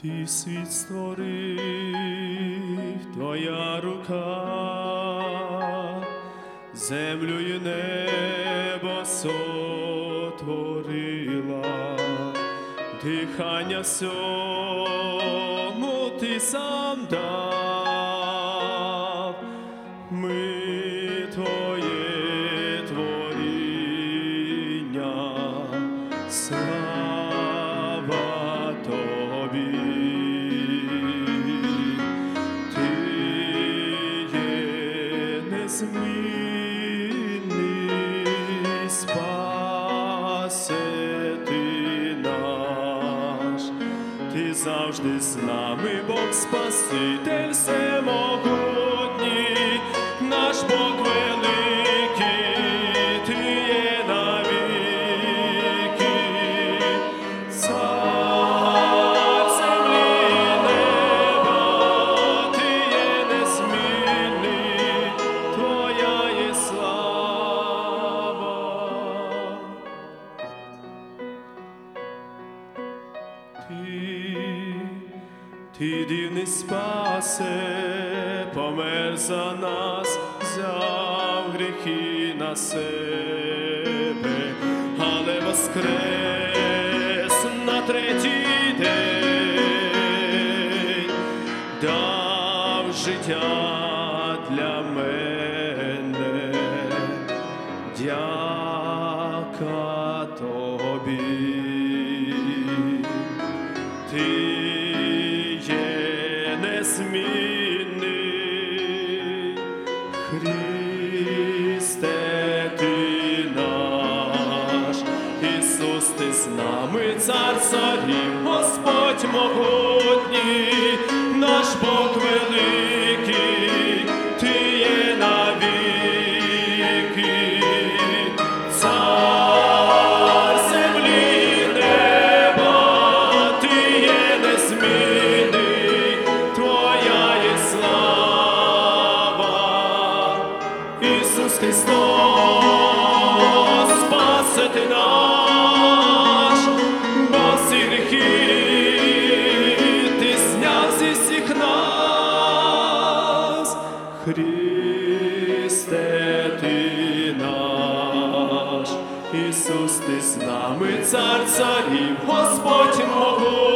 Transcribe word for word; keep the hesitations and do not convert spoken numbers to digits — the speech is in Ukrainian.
Ти світ створив, твоя рука, землю й небо сотворила, дихання всьому ти сам дав, ми твоє творіння, слава тобі. Ти є незмінний, Спаситель наш, ти завжди з нами, Бог Спаситель всемогутній, наш Бог великий, ти є навіки, цар землі і неба, ти є незмінний, твоя є слава. Ти, ти дивний спасе, помер за нас, взяв гріхи на себе, але воскрес на третій день, дав життя для мене, дяка тобі. Ти є незмінний, Христе, ти наш, Ісус, ти з нами, Цар царів, Господь могутній, наш Бог великий, ти є навіки, цар землі і неба, ти є незмінний, твоя є слава. Ісус Христос, Спаситель наш, бо всі гріхи ти зняв зі всіх нас. Христе, ти наш, Ісус, ти з нами, Цар царів, Господь могутній.